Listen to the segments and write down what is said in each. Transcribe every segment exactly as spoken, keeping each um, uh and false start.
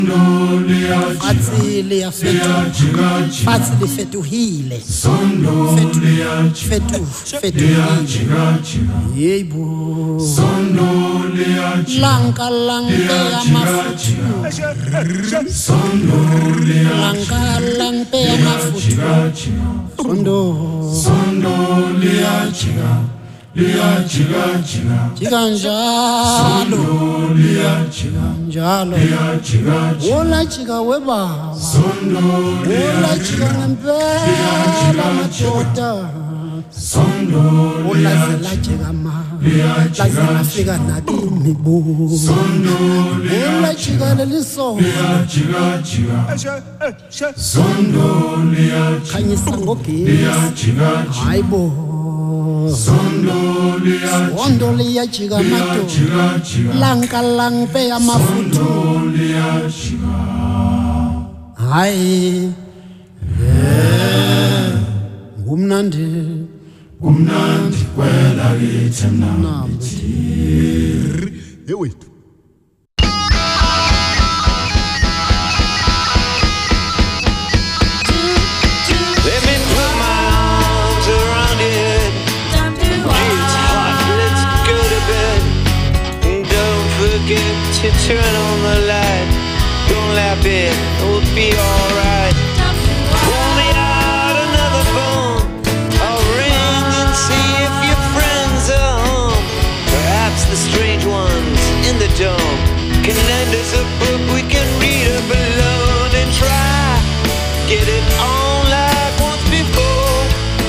Fatsi le ya fetu, fatsi le fetohile, fetu, fetu, fetuhile. Yebo, lanka lanka ya mafutu, lanka lanka ya mafutu, sondo, sondo le ya chiga. Liya chiga chiga chiga njalo liya chiga njalo liya chiga chiga ola chiga weba sondo ola chiga ngempela madoda sondo ola zela chiga ma liya chiga fika nakini bo sondo ola chiga leliso liya chiga chiga sondo liya khanyisa ngogesi liya chiga hayibo sondo liya sondo liya chiga mato lanka langpe ya mafutu liya chiga hayi ngumnandi ngumnandi kwela lithi mnandi ewethu To turn on the light, don't laugh it, it'll be alright. Pull me out another phone, I'll ring and see if your friends are home. Perhaps the strange ones in the dome can lend us a book we can read up alone and try get it on like once before.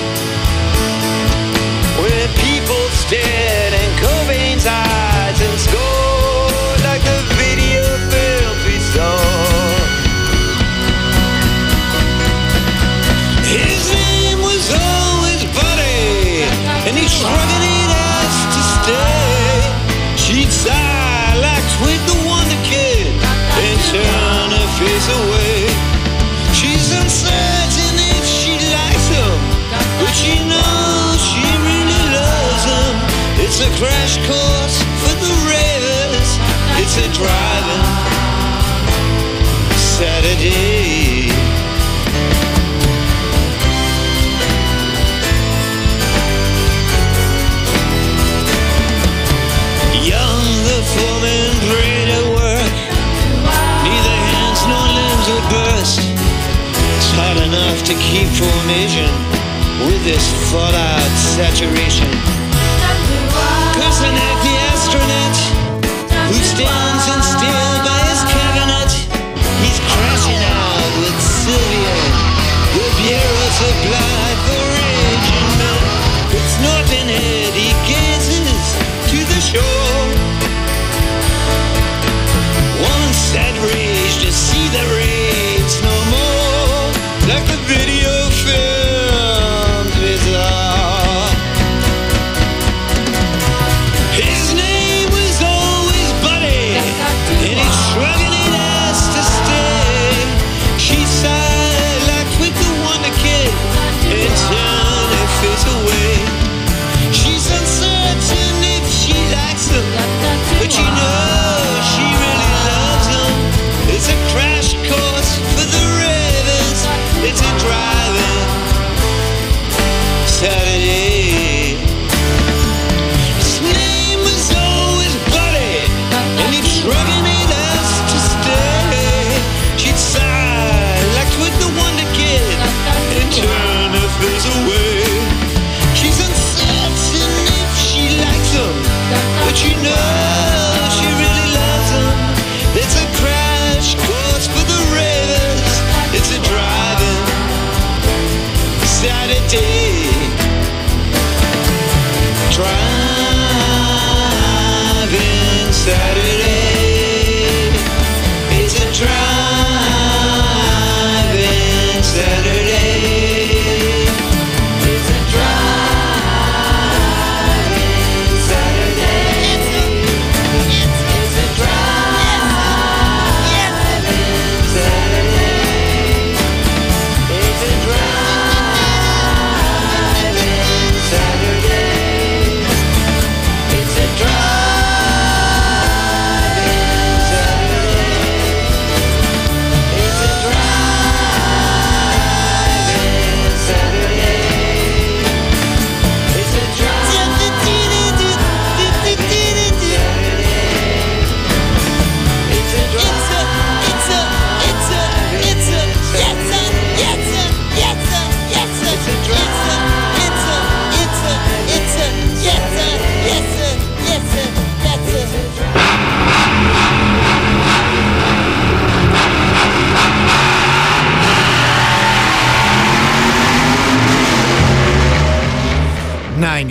When people stared in Cobain's eyes and scored like the video film we saw. His name was always Buddy, and he shrugged it ass to stay. She'd sigh like Twink the Wonder Kid and turn her face away. She's uncertain if she likes him, but she knows she really loves him. It's a crash course for the ravers. It's a driving Saturday. Young, the foreman prayed at work. Neither hands nor limbs would burst. It's hard enough to keep formation with this fallout saturation. Kusanek, the astronaut, who stands in still by his cabinet, he's crashing out with Sylvia, the bureau supply for aging men. It's Norton Head, he gazes to the shore. One sad rage to see the raids no more, like the video films we saw.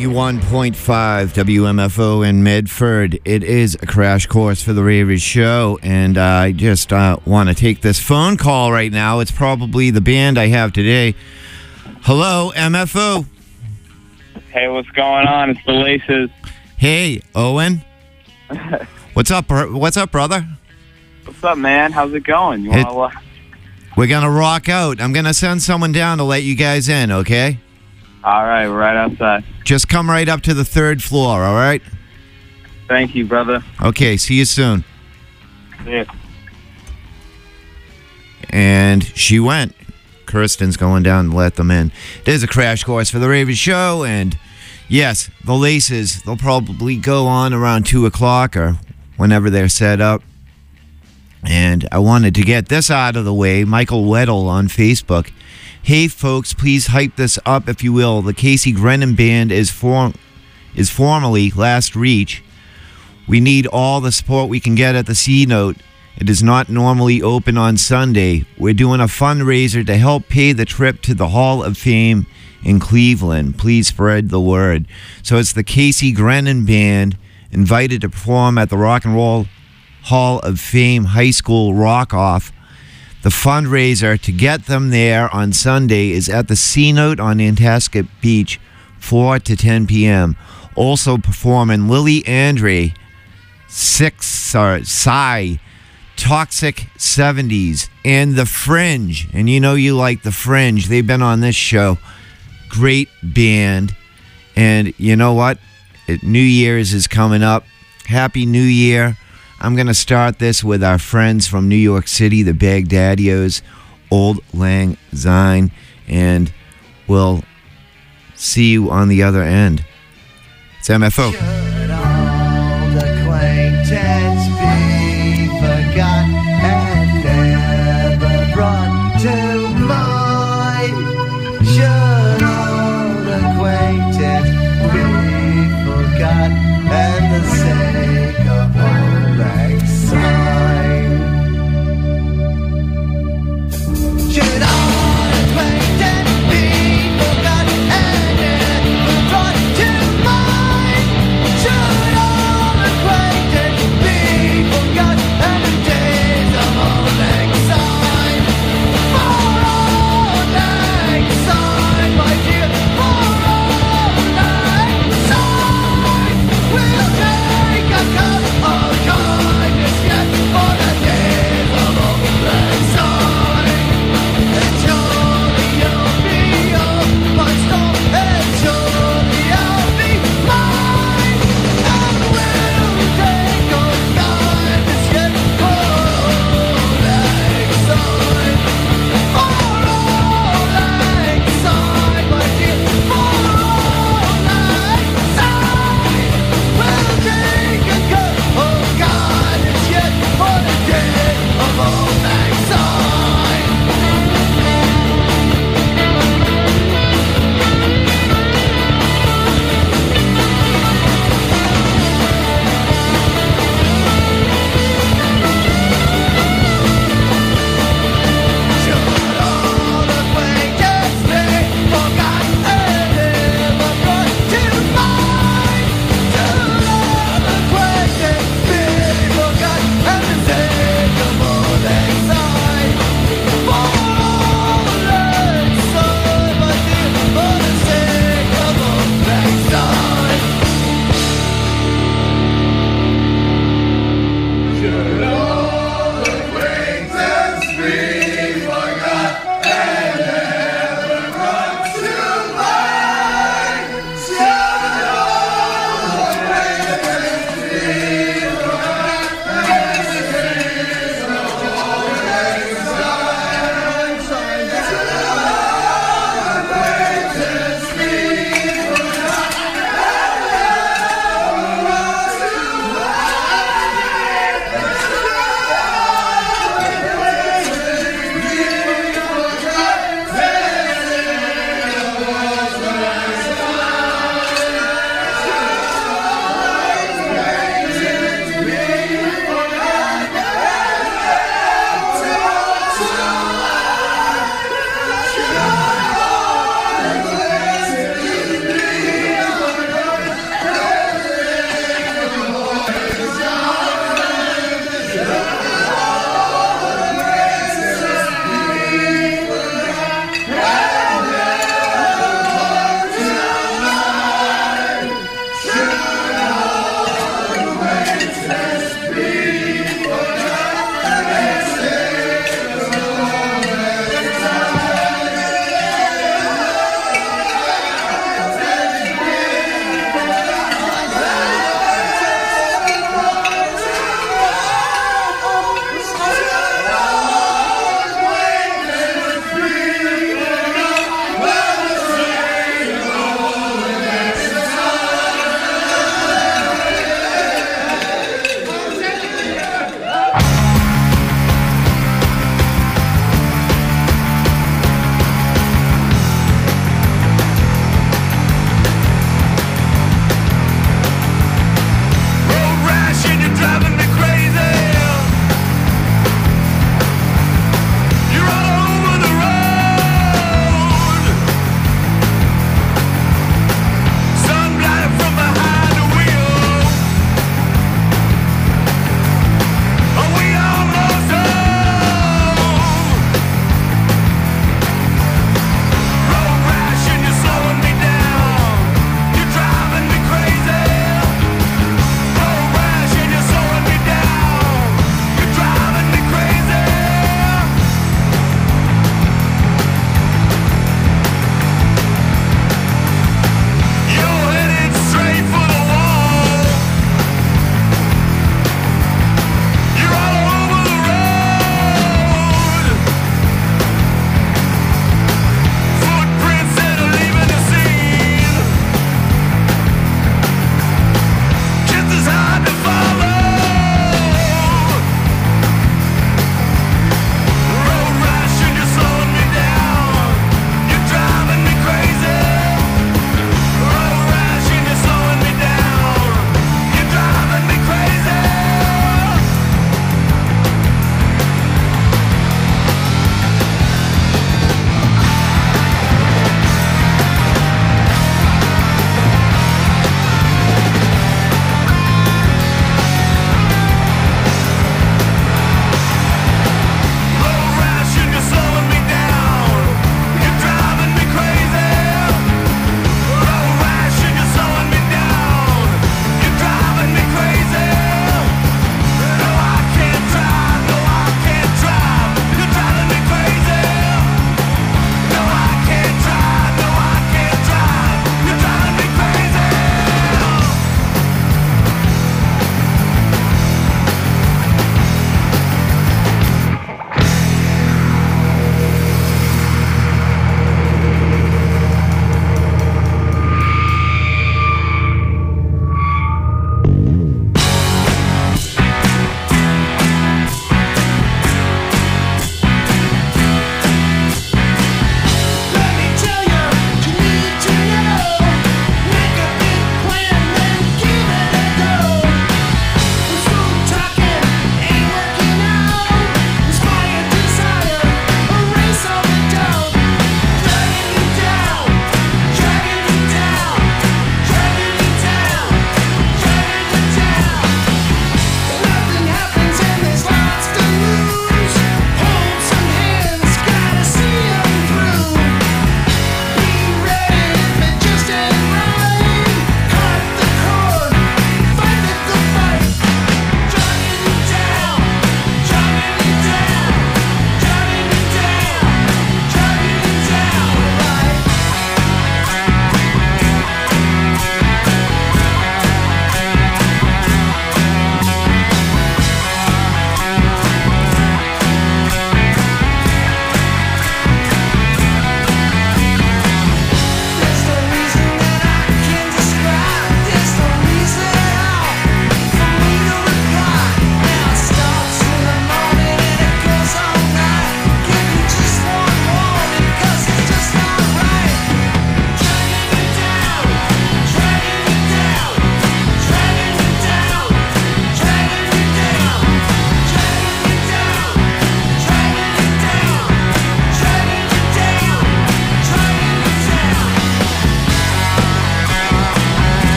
ninety-one point five W M F O in Medford. It is a crash course for the Ravers show, and uh, I just uh, want to take this phone call right now. It's probably the band I have today. Hello, M F O. Hey, what's going on? It's the Laces. Hey, Owen. What's up, bro- What's up, brother? What's up, man? How's it going? You It- want to? We're going to rock out. I'm going to send someone down to let you guys in, okay? All right, we're right outside. Just come right up to the third floor, all right? Thank you, brother. Okay, see you soon. Yeah. And she went. Kirsten's going down to let them in. There's a crash course for the Ravens show, and yes, the Laces, they'll probably go on around two o'clock or whenever they're set up. And I wanted to get this out of the way. Michael Weddle on Facebook. Hey, folks, please hype this up, if you will. The Casey Grennan Band is form is formally Last Reach. We need all the support we can get at the C-Note. It is not normally open on Sunday. We're doing a fundraiser to help pay the trip to the Hall of Fame in Cleveland. Please spread the word. So it's the Casey Grennan Band invited to perform at the Rock and Roll Hall of Fame High School Rock-Off. The fundraiser to get them there on Sunday is at the C-Note on Nantasket Beach, four to ten p.m. Also performing Lily Andre, Six, uh, Psy, Toxic seventies, and The Fringe. And you know you like The Fringe. They've been on this show. Great band. And you know what? It, New Year's is coming up. Happy New Year. I'm going to start this with our friends from New York City, the Baghdadios, Old Lang Syne, and we'll see you on the other end. It's M F O. Should old acquaintance be forgot and never brought to mind? Should old acquaintance be forgot and the sake of old lang syne? Should old acquaintance be forgot and never brought to mind? Should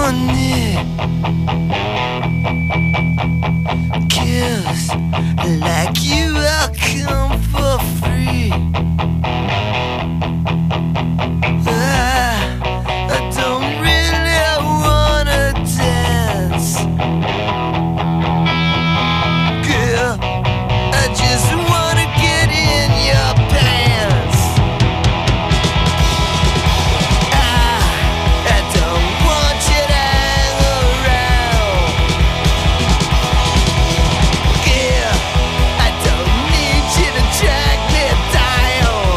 money. Kiss like you will come for free. Ah, I don't really wanna dance. Girl, I just wanna get in your pants. Ah, I don't want you to hang around. Girl, I don't need you to track me down.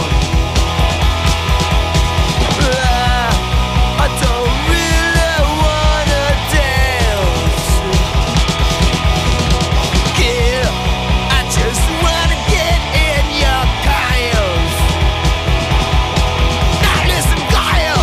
Ah, I don't really wanna dance. Girl, I just wanna get in your pants. Now listen, girl.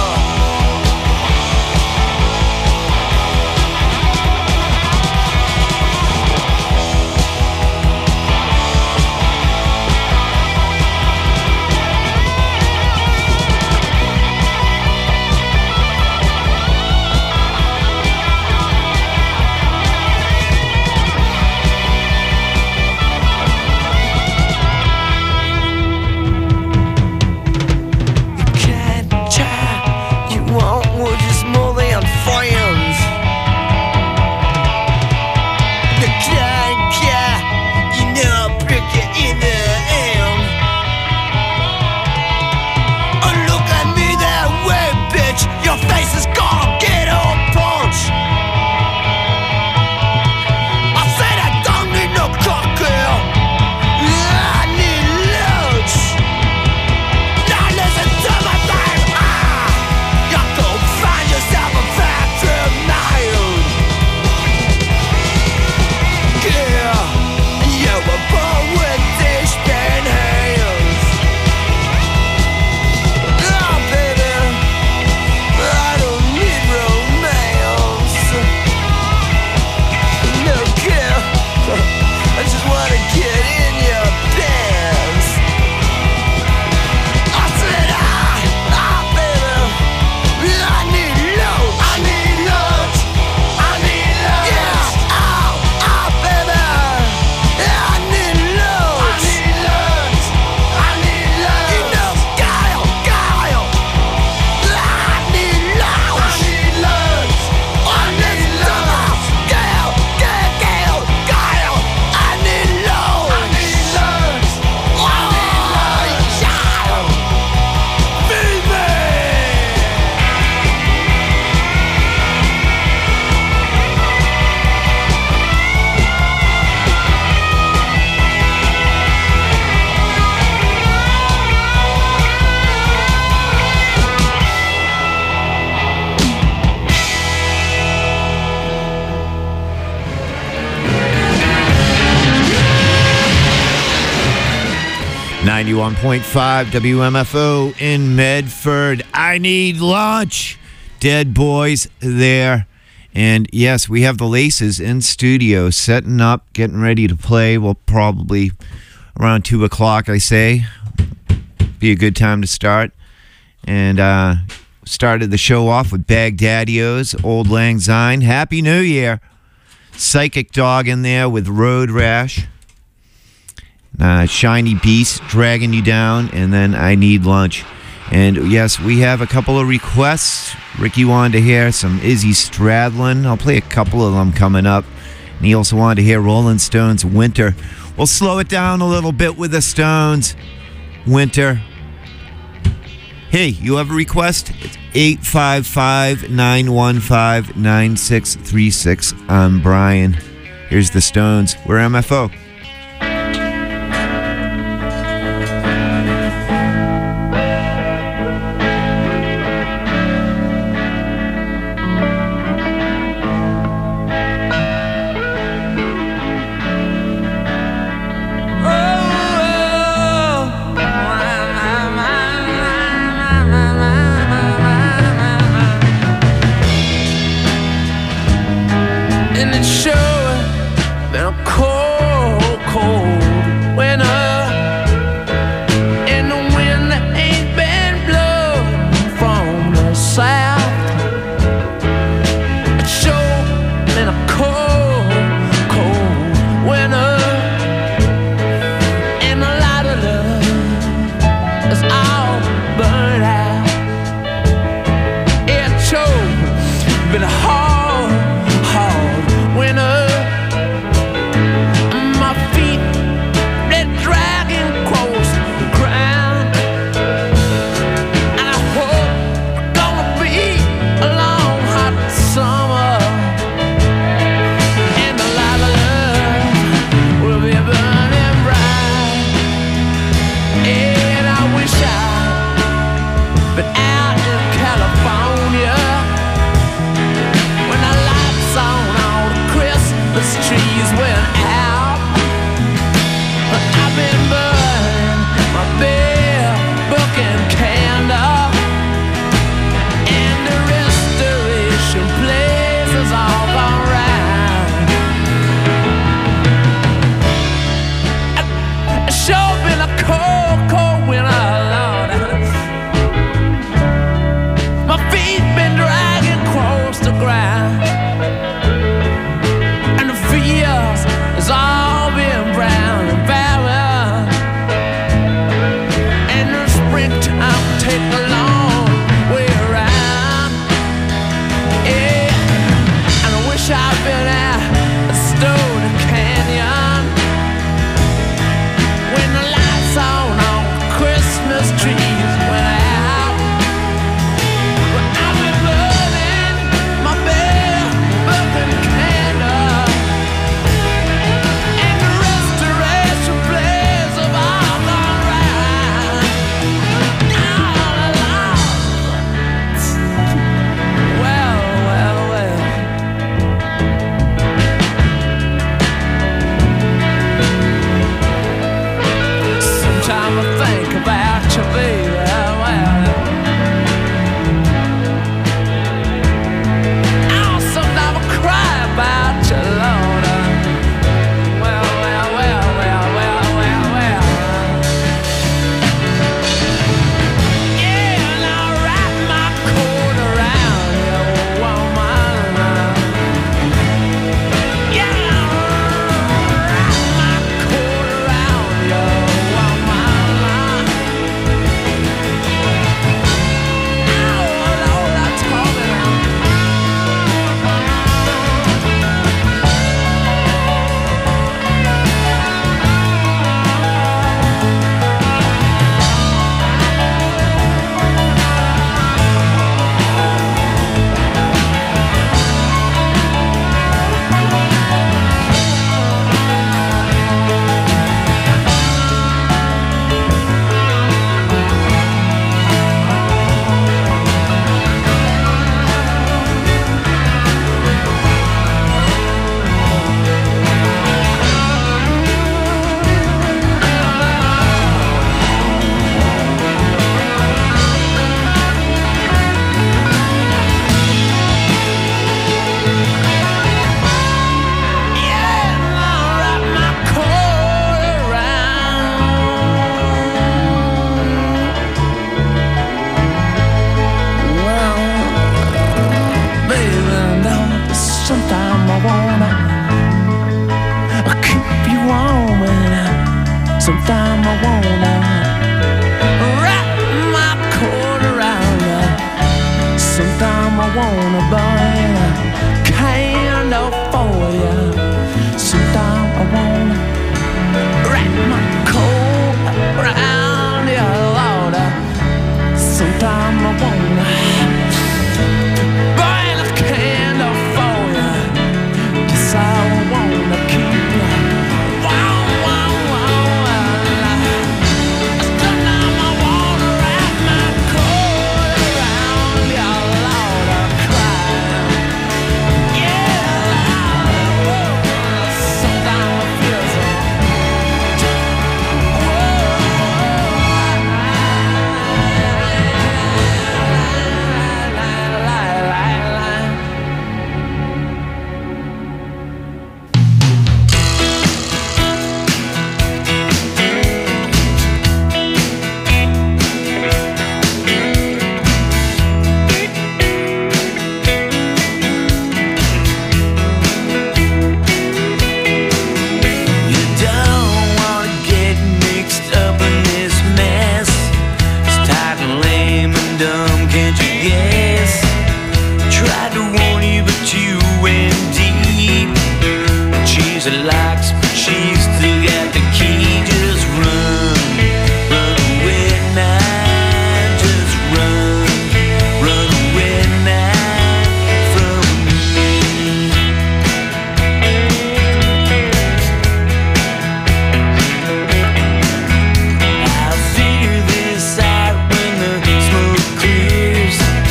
You can't try, you want, we're just more than friends. The kind guy, you know I'll prick you in the end. Oh, look at me that way, bitch. Your face is gonna get all punched. I said I don't need no cocktail. I need lunch. Now listen to my thing. Ah, you go find yourself a bathroom night. Girl, you were born with these bad hands. Oh, baby, I don't need romance. No, girl, I just wanna get in your pants. I said, ah, ah, baby, I need lunch. I need lunch. I need lunch. Yeah, oh, oh, baby, I need lunch. I need lunch. I need lunch. You know, Kyle, Kyle, I need lunch. I need lunch. I need lunch. Kyle, Kyle, Kyle, Kyle, I need lunch. I need lunch. Oh, yeah. Feed me. ninety-one point five W M F O in Medford. I need lunch. Dead Boys there. And yes, we have the Laces in studio setting up, getting ready to play. We'll probably around two o'clock, I say. Be a good time to start. And uh, started the show off with Baghdadio's Old Lang Syne. Happy New Year. Psychic Dog in there with Road Rash. Uh, Shiny Beast dragging you down, and then I Need Lunch. And yes, we have a couple of requests. Ricky wanted to hear some Izzy Stradlin. I'll play a couple of them coming up. And he also wanted to hear Rolling Stones' Winter. We'll slow it down a little bit with the Stones. Winter. Hey, you have a request? It's eight five five, nine one five, nine six three six. I'm Brian. Here's the Stones. We're M F O. And it sure been a cold, cold winter, and the wind that ain't been blowing from the south. Christmas trees went out. I've been burning my beer, book and candle, and the restoration place is all gone round. It's sure been a cold, cold winter, Lord. My feet been dragging across the ground, and the fields has all been brown and barren, and the springtime take a long way around. Yeah, and I wish I'd been at the Stone Canyon when the lights on on Christmas trees went out. But I've been burning my bare burning candle, and the restoration plays of all gone round. All along. Well, well, well. Sometimes I think about you, baby. Well, oh, sometimes I cry about you, Lord. Well, well, well, well, well, well, well. Yeah, and I wrap my coat around you, woman. Yeah, I wrap my coat around you, woman. Oh, Lord, I told you. Yeah, and I wrap my coat around. Well, baby, now sometime I wanna keep you warm, and sometime I wanna wrap my coat around you. Sometime I wanna burn a candle for you. Sometime I wanna wrap my coat around you, Lord. Sometime I wanna burn a candle for you. Yes, I wanna keep you warm, warm, warm. Sometime I wanna wrap my coat around you, Lord. Cry.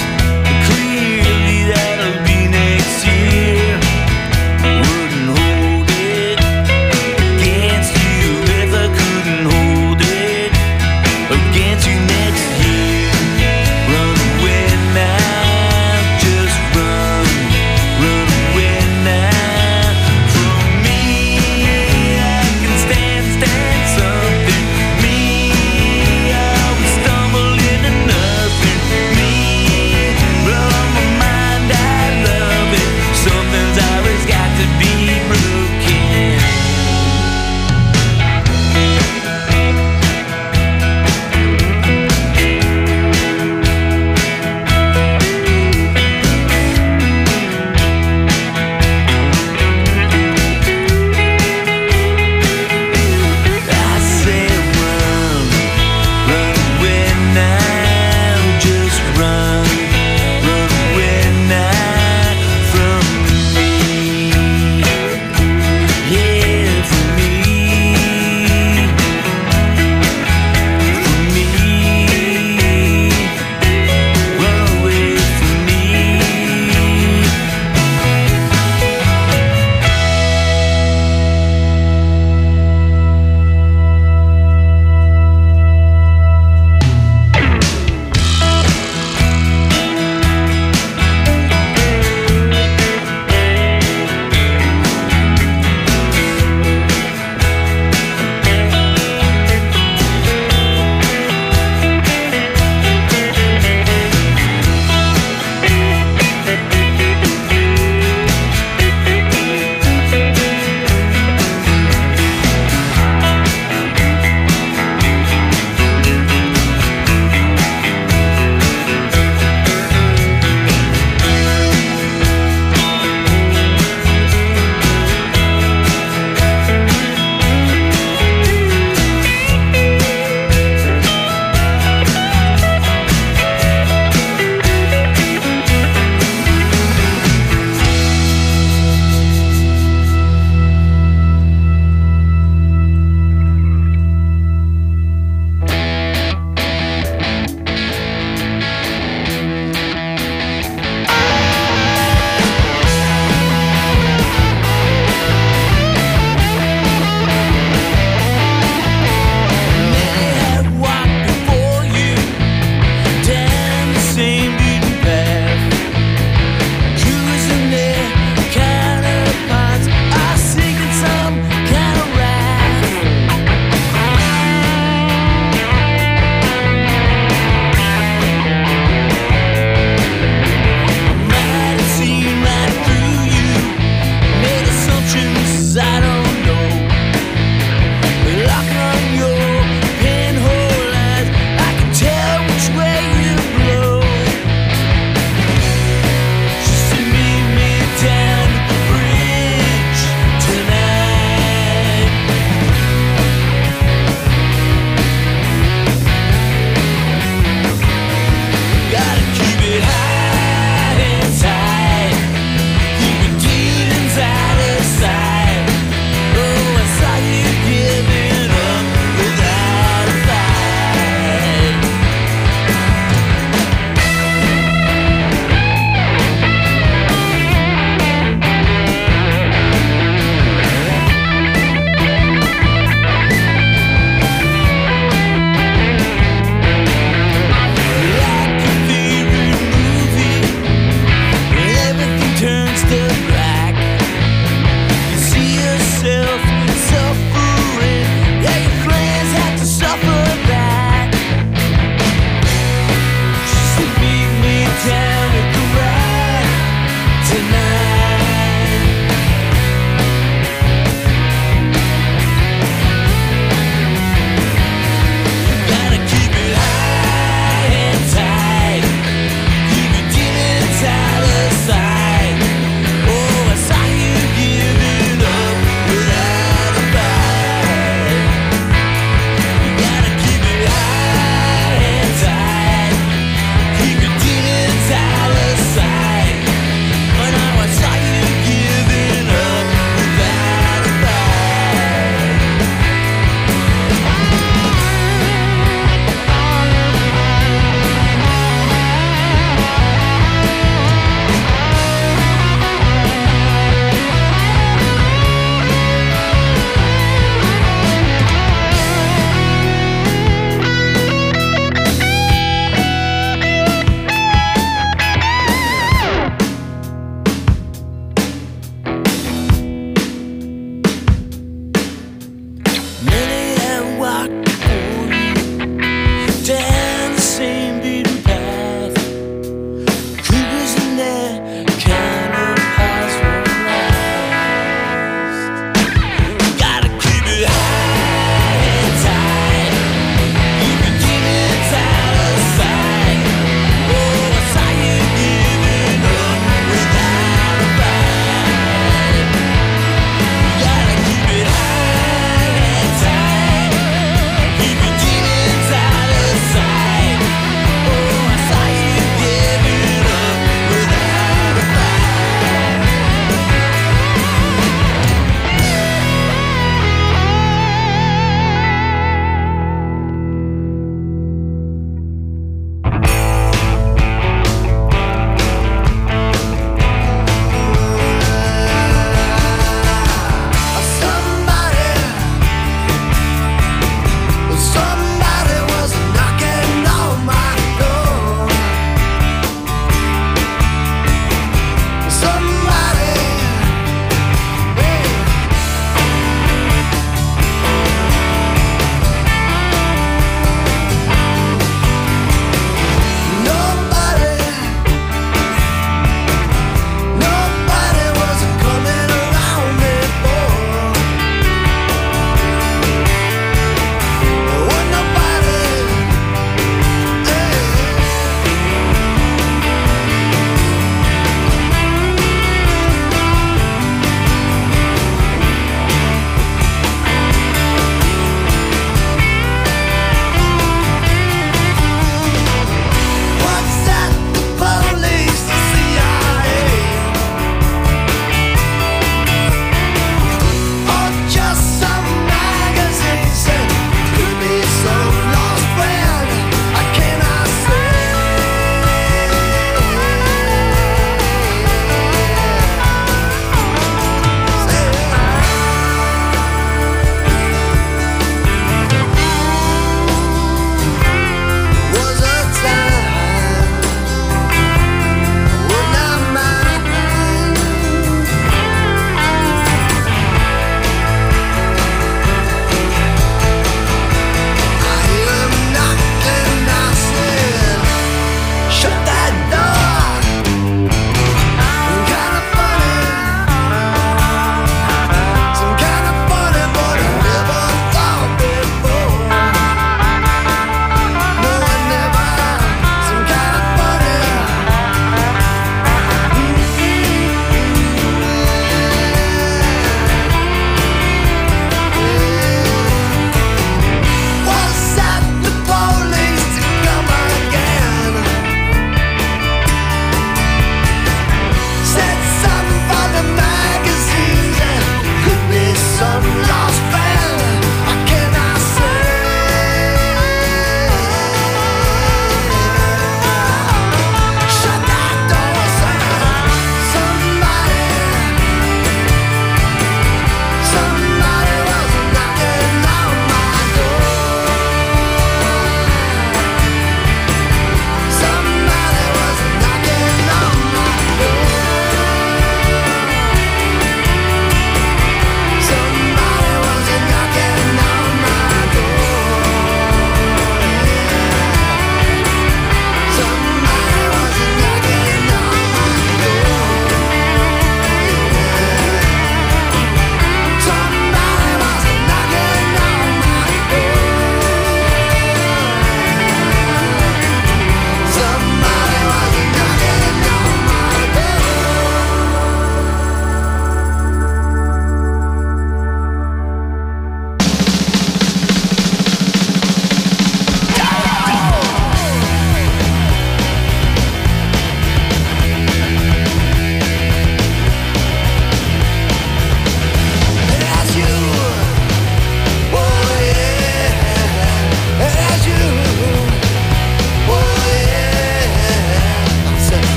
Wouldn't hold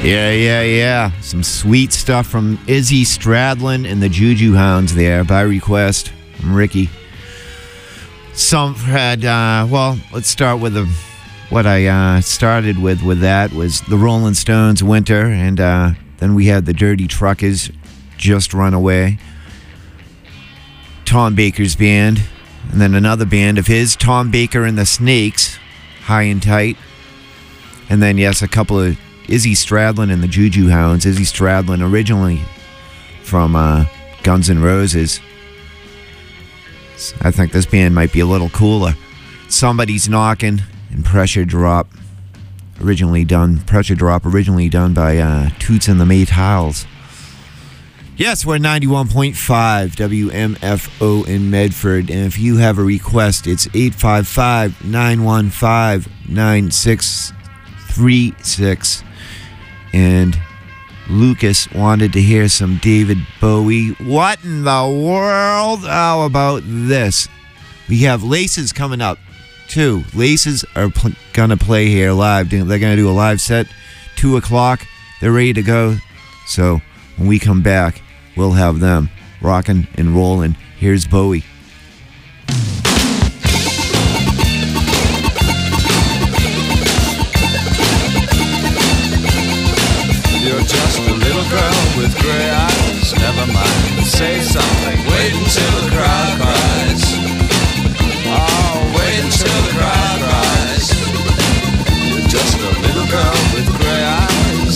Yeah, yeah, yeah. Some sweet stuff from Izzy Stradlin and the Juju Hounds there by request from Ricky. Some had, uh, well, let's start with the, what I uh, started with with that was the Rolling Stones, Winter, and uh, then we had the Dirty Truckers, Just Run Away. Tom Baker's band, and then another band of his, Tom Baker and the Snakes, High and Tight. And then, yes, a couple of Izzy Stradlin and the Juju Hounds. Izzy Stradlin originally from uh, Guns N' Roses. I think this band might be a little cooler. Somebody's Knocking and Pressure Drop. Originally done, Pressure Drop originally done by uh, Toots and the Maytals. Yes, we're ninety-one point five W M F O in Medford. And if you have a request, it's eight five five, nine one five, nine six three six. And Lucas wanted to hear some David Bowie. What in the world? How about this? We have Laces coming up, too. Laces are pl- going to play here live. They're going to do a live set, two o'clock. They're ready to go. So when we come back, we'll have them rocking and rolling. Here's Bowie. You're just a little girl with gray eyes. Never mind, say something. Wait until the crowd cries. Oh, wait until the crowd cries. You're just a little girl with gray eyes.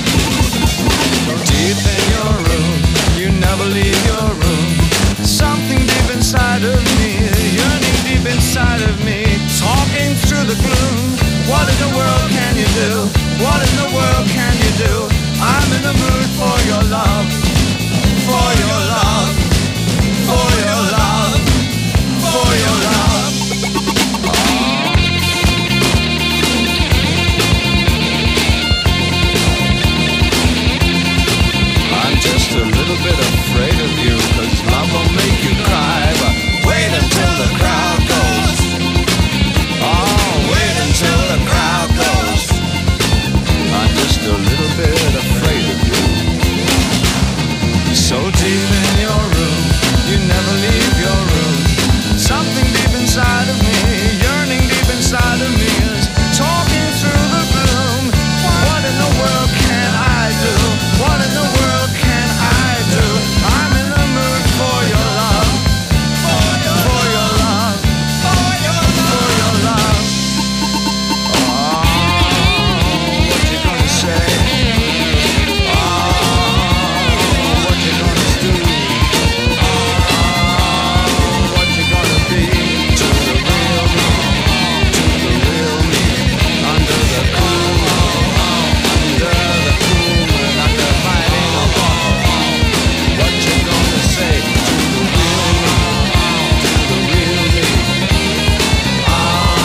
Deep in your room, you never leave your room. Something deep inside of me, yearning deep inside of me, talking through the gloom. What in the world can you do? What in the world can you do? I'm in the mood for your love, for your love, for your love, for your love. I'm just a little bit afraid of you, 'cause love will make you cry. But wait until the crowd goes. Oh, wait until the crowd goes. I'm just a little bit afraid of you. So deep in your room, you never leave your room. Something deep inside of me, yearning deep inside of me, is talking through the gloom. What in the world can I do? What in the world can I do? I'm in the mood for your love, for your, for your love, for your love, for your love. Oh, what you gonna say? Oh, what you gonna do? Oh, what you gonna be to the real me, to the real me, under the cool, under the cool moon, under fighting a ball. What you gonna say to the real me, to the real me? Oh,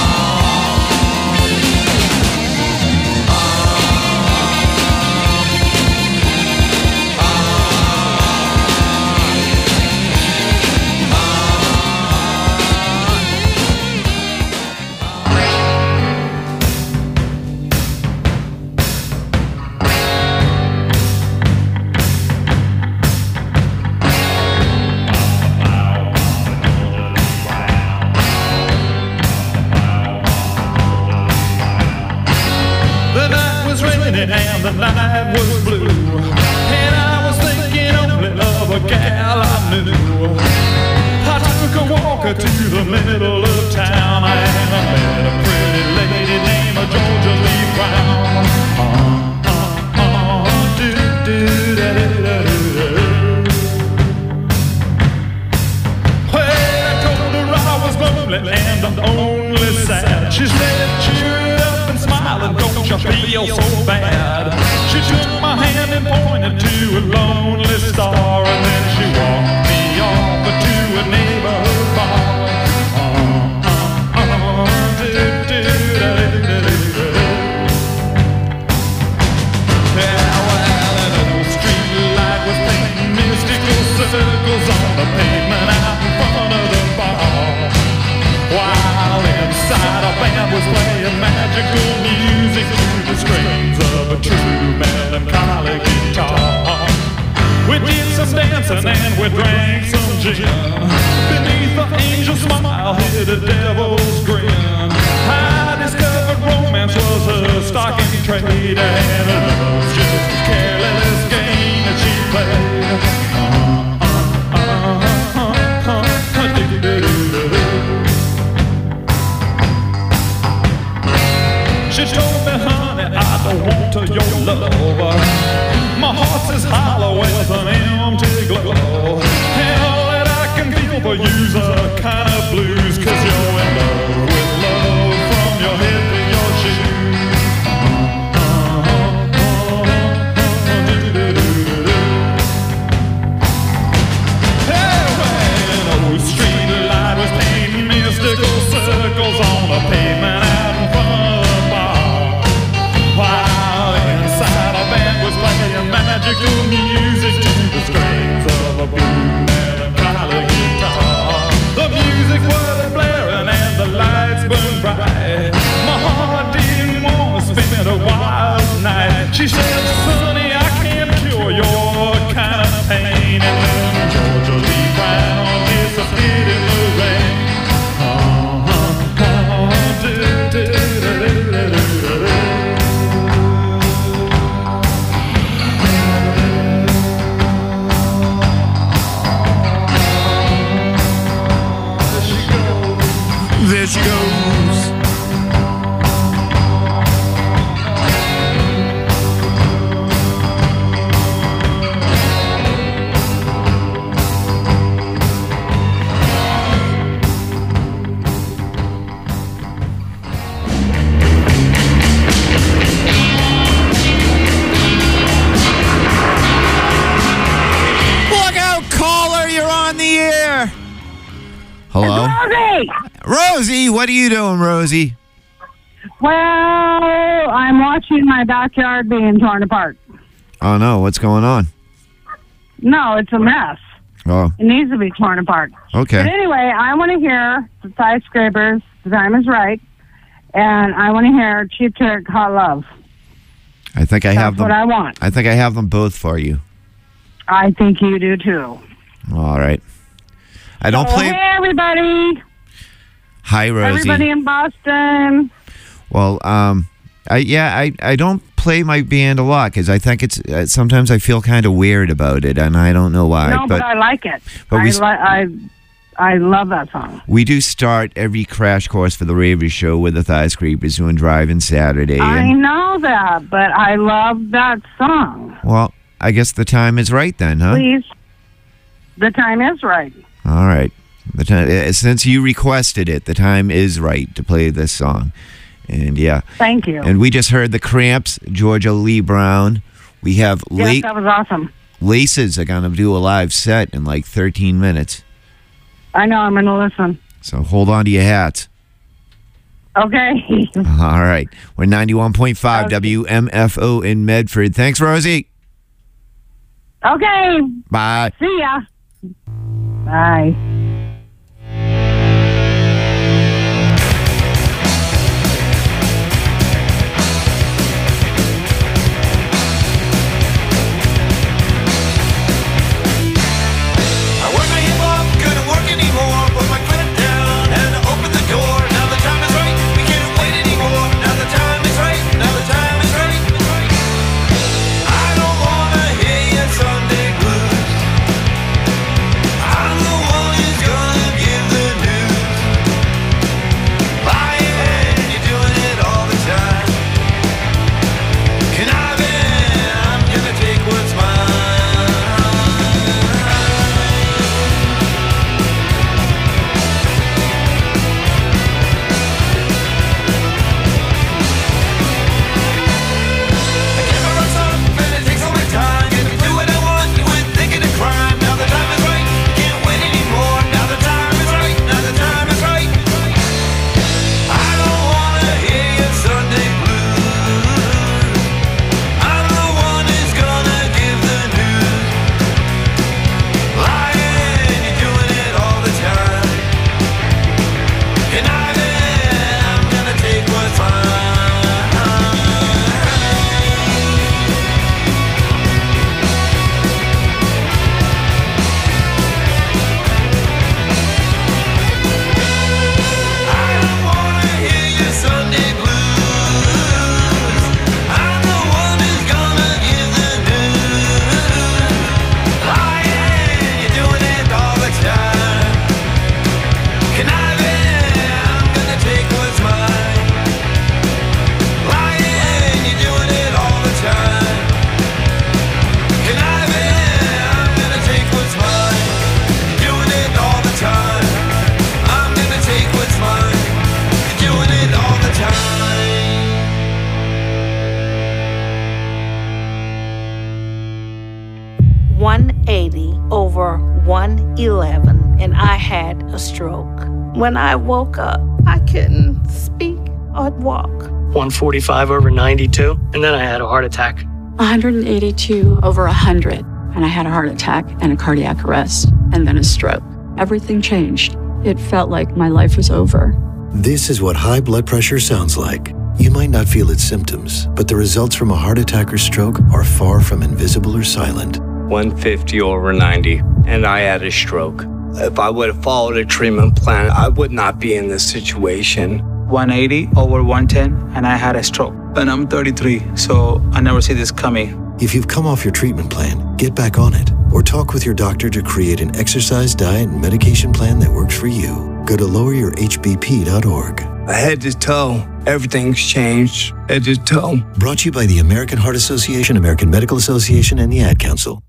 The night was raining and the night was blue, and I was thinking only of a gal I knew. I took a walk to the middle of town and I met a pretty lady named Georgia Lee Brown. Uh, uh, uh, do, do, da, da, da, da, da. Well, I told her I was lonely and I'm only sad. She said, cheer up and smile and don't you feel so bad. She took my hand and pointed to a lonely star, and then she walked me off to a neighborhood bar. Uh, uh, uh, do, do, da, da, da, da, da. Yeah, well, an old street light was painting mystical circles on the pavement out in front of the bar, while inside a band was playing magical music to the strings of a true melody. we drank some gin. Beneath the angel smile hid a devil's grin. I discovered romance was a stock in trade, and love's just a careless game that she played. Uh, uh, uh, uh, uh, do-do-do-do-do. She told me, honey, I don't want to your love. My heart's as hollow as an empty glove. And all that I can feel for you's a kind of blues, 'cause you're in love with love from your head to your shoes. Uh, uh, uh, uh, uh, do-do-do-do-do. Hey, when old street light was painting mystical circles on the pavement out in front of the bar, while inside a band was playing magical music to the strings of a blue melancholy guitar. The music was blaring and the lights burned bright. My heart didn't want to spend a wild night. She said, "Sonny, I can't cure your kind of pain." And then Georgia Lee Brown disappeared in the rain. Uh-huh, uh-huh, do-do-do-do-do-do-do. There she goes. Look out, caller, you're on the air. Hello? Rosie! Rosie, what are you doing, Rosie? Well, I'm watching my backyard being torn apart. Oh, no, what's going on? No, it's a mess. Oh, It needs to be torn apart. But okay. anyway, I want to hear the Thigh Scrapers, The Time Is Right, and I want to hear Cheap Trick, Hot Love. I think I That's have them. what I want. I think I have them both for you. I think you do too. All right. I don't Oh, play. hey, everybody. Hi, Rosie. Everybody in Boston. Well, um, I yeah, I, I don't play my band a lot because I think it's uh, sometimes I feel kind of weird about it, and I don't know why. no, but, I like it. but I, we- li- I I love that song. We do start every crash course for the Ravers show with the Thigh Scrapers doing Driving Saturday. I And, know that, but I love that song. well, I guess the time is right then, huh? Please. The time is right. All right. The time, uh, since you requested it, the time is right to play this song. And yeah. Thank you. And we just heard the Cramps, Georgia Lee Brown. We have yes, late that was awesome. Laces are going to do a live set in like thirteen minutes. I know, I'm going to listen. So hold on to your hats. Okay. All right. We're ninety-one point five Okay. W M F O in Medford. Thanks, Rosie. Okay. Bye. See ya. Bye. I work my hip hop, couldn't work anymore. Put my credit down and open the door. Now the time is right, we can't wait anymore. Now the time is right, now the time is right. I don't wanna hear your Sunday blues. I'm the one who's one eighty over one eleven, and I had a stroke. When I woke up, I couldn't speak or walk. one forty-five over ninety-two, and then I had a heart attack. one eighty-two over one hundred, and I had a heart attack and a cardiac arrest, and then a stroke. Everything changed. It felt like my life was over. This is what high blood pressure sounds like. You might not feel its symptoms, but the results from a heart attack or stroke are far from invisible or silent. one fifty over ninety, and I had a stroke. If I would have followed a treatment plan, I would not be in this situation. one eighty over one ten, and I had a stroke. And I'm thirty-three, so I never see this coming. If you've come off your treatment plan, get back on it, or talk with your doctor to create an exercise, diet, and medication plan that works for you. Go to lower your h b p dot org. Head to toe, everything's changed. Head to toe. Brought to you by the American Heart Association, American Medical Association, and the Ad Council.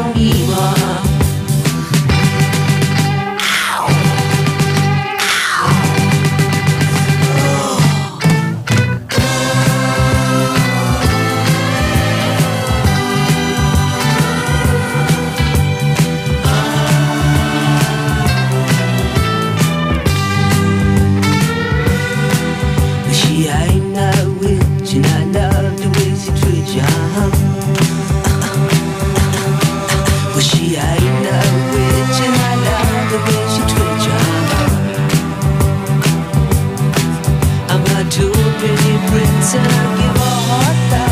Ow! to give a hard time.